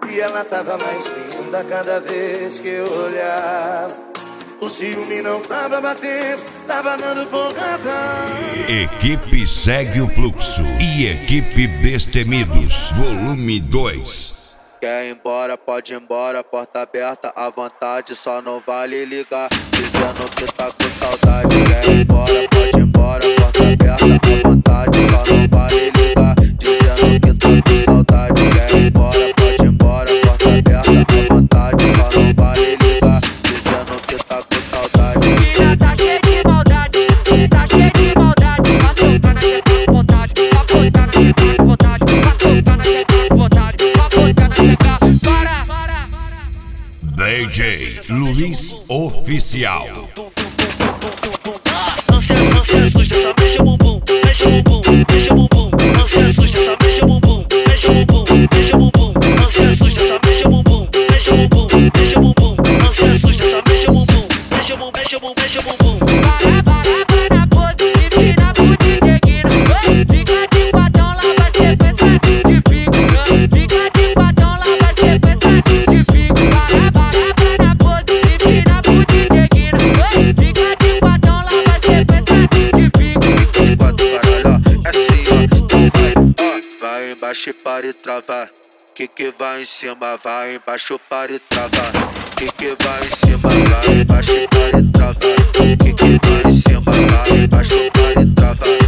E ela tava mais linda cada vez que eu olhava. O ciúme não tava batendo, tava dando porrada. Equipe Segue o Fluxo e Equipe Destemidos, volume 2. Quer ir embora, pode ir embora, porta aberta à vontade, só não vale ligar, dizendo que tá com saudade. Quer ir embora, pode ir embora, porta aberta à vontade, só não vale ligar, dizendo que tá com saudade. Quer ir embora, pode ir embora, porta aberta à vontade, só não vale ligar, dizendo que tá com saudade. Menina tá cheia de maldade, tá cheia de maldade, vai soltar na teta com vontade, vai botar na teta com vontade, vai soltar na teta com vontade, vai botar na teta. DJ Luiz Oficial. Não se assusta, só mexe o bumbum, mexe o bumbum, mexe o bumbum. Não se assusta, só mexe o bumbum, mexe o bumbum, mexe o bumbum. Não se assusta, só mexe o bumbum, mexe o bumbum, mexe o bumbum. Não se assusta, só mexe o bumbum, mexe o bumbum, mexe o bumbum, mexe o bumbum. Para, pose, empina pro DJ Guina. Fica de quadrão, lá vai ser pensar de pico. Fica de quadrão, lá vai ser pensar de pico. Para, pose, empina pro DJ Guina. Fica de quadrão, lá vai ser pensar de pico. De quatro caralho, é assim ó, então vai embaixo e para e travar. Que vai em cima, vai embaixo para e travar. Que vai em cima, vai embaixo para e travar. Que vai em cima, vai embaixo para e travar.